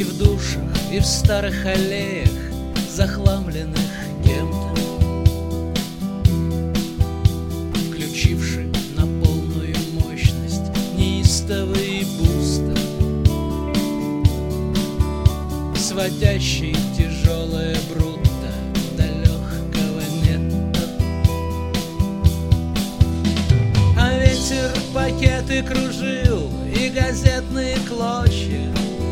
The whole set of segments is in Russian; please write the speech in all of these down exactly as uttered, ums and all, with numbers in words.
И в душах, и в старых аллеях, захламленных кем-то, включивших на полную мощность неистовый бустер, сводящий тяжелое брутто до легкого нетто. А ветер пакеты кружил и газетные клочья,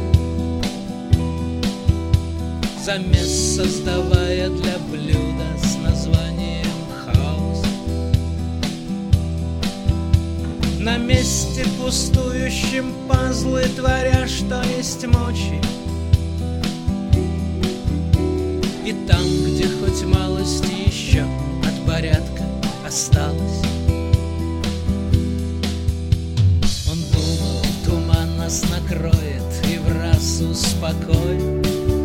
замес создавая для блюда с названием хаос. На месте пустующем пазлы творя, что есть мочи. И там, где хоть малость еще от порядка осталось, он думал, туман нас накроет и враз успокоит,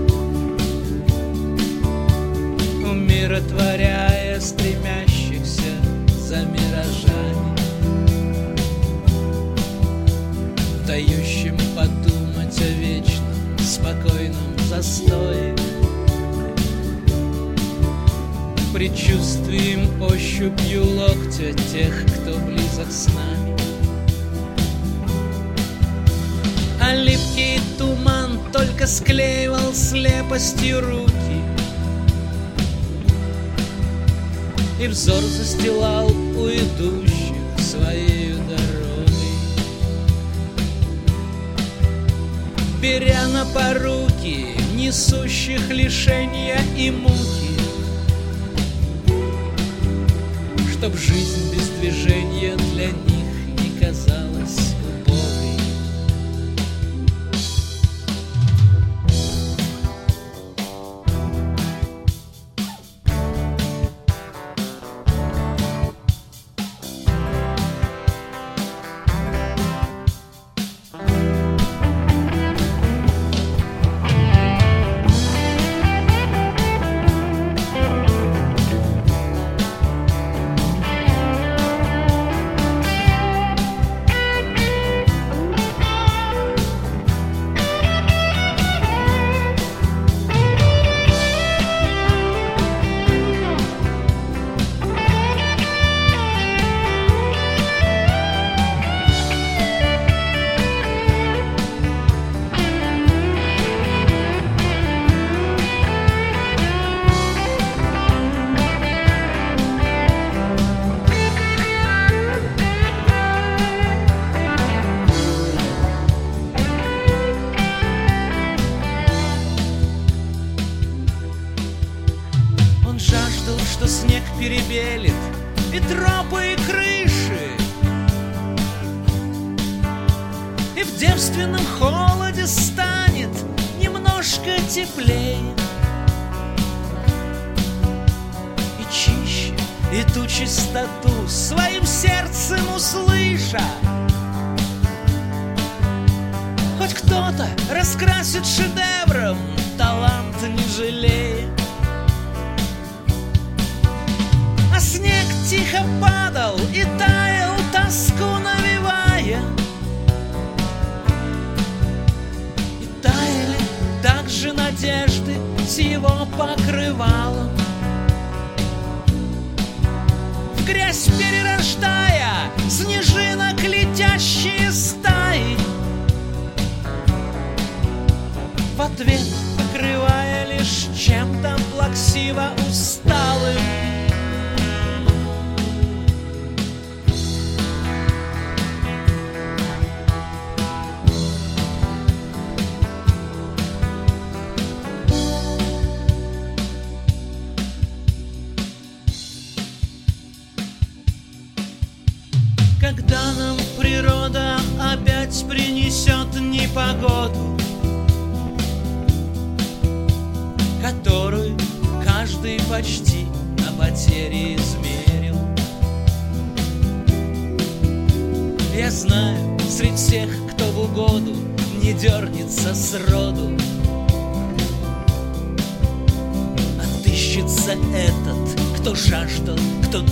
умиротворяя стремящихся за миражами, дающим подумать о вечном спокойном застое, предчувствием, ощупью локтя тех, кто близок с нами. А липкий туман только склеивал слепостью руки, и взор застилал у идущих своею дорогой, беря на поруки несущих лишения и муки, чтоб жизнь без движения для них не казалась убогой. Что снег перебелит и тропы, и крыши, и в девственном холоде станет немножко теплее, и чище, и ту чистоту своим сердцем услыша, хоть кто-то раскрасит шедевром, талант не жалея. А снег тихо падал и таял, тоску навевая, и таяли также надежды с его покрывалом, в грязь перерождая снежинок летящие стаи, в ответ покрывая лишь чем-то плаксиво усталым. Когда нам природа опять принесет непогоду, которую каждый почти на потери измерил, я знаю, среди всех, кто в угоду не дернется сроду, отыщется этот, кто жаждал, кто